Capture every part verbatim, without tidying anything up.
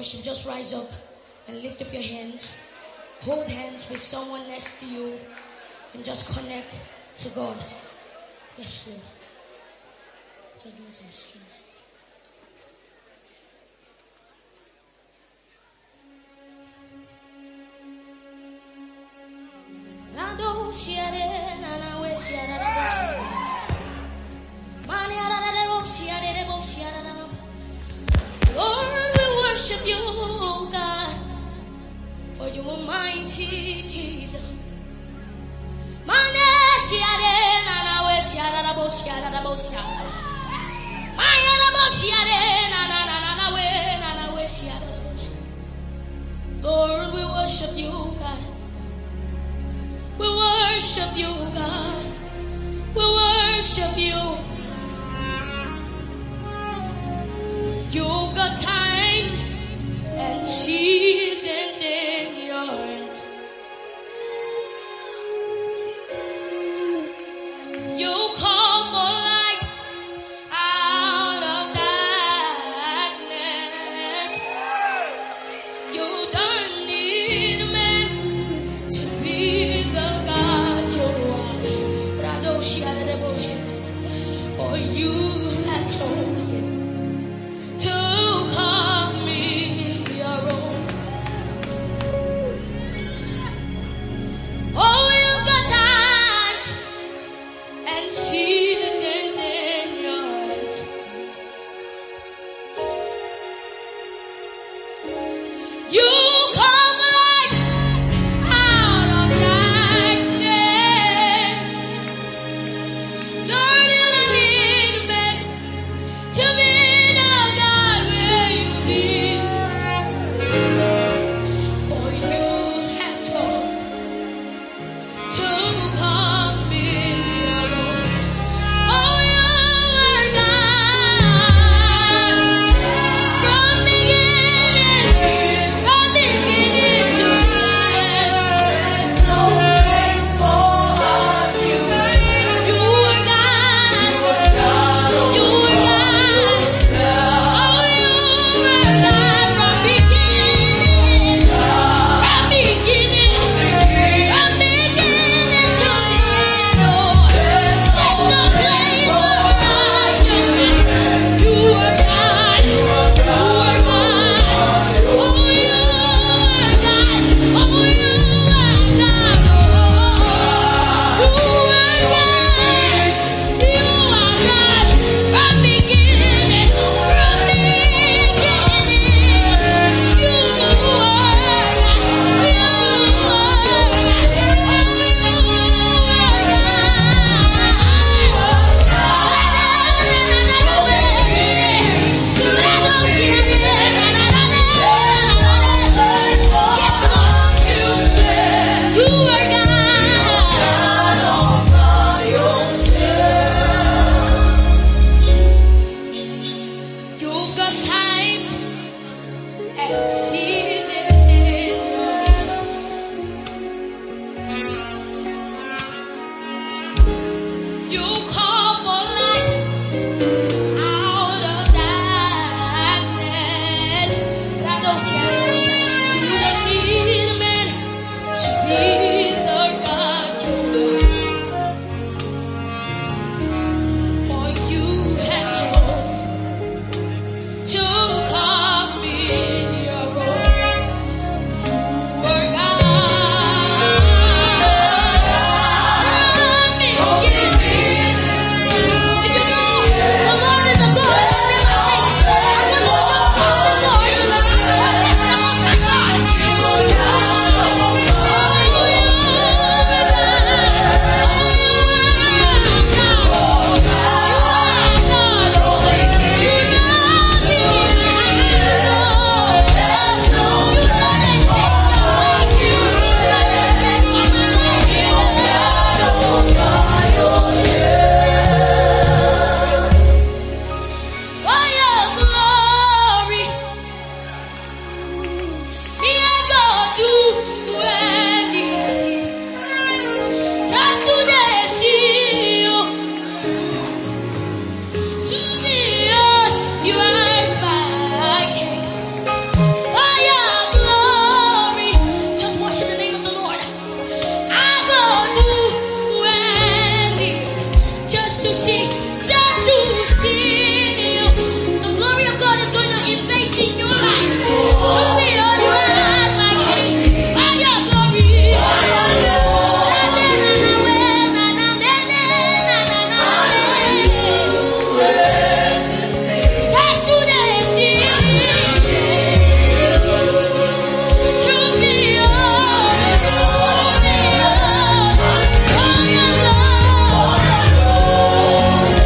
worship, just rise up and lift up your hands. Hold hands with someone next to you and just connect to God. Yes, Lord. Just need some strings. Lord, we worship you, God, for you are mighty, Jesus. Lord, we worship you, God. We worship you, God. We worship you. You've got times and seasons in your hands. You call for light out of darkness. You don't need a man to be the God you are. For you have chosen to call me your own. Oh, you've got times and seasons in your hands. You call the light out of darkness. Lord, you don't need a man to see, just to see you. The glory of God is going to invade in your life. To be on your eyes like King, by your glory. Just to see you. To be on, to be on, for your love.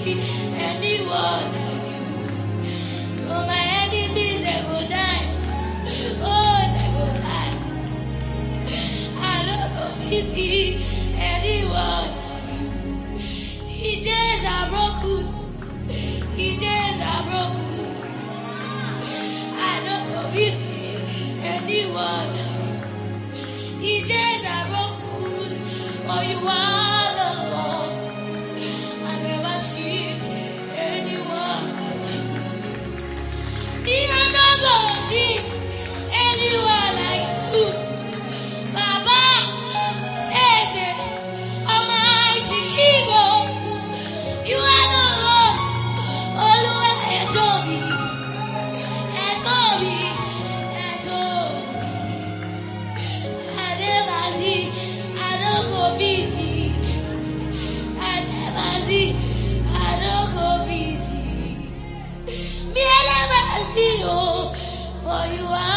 see anyone like you. Oh, my enemies, they go die. Oh, they go die. I don't go see anyone like you. D Js are broken. D Js are broken. I don't go see anyone like you. D Js are broken. Oh, you are the Lord. I never see anyone like you. I don't go see anyone like you. Baba, is it Almighty Ego? You are the Lord. Oh, Lord, and Toby, and Toby, and Toby. I never see, I don't go visit. I never see, I don't go visit. Me, I never see you, for you are.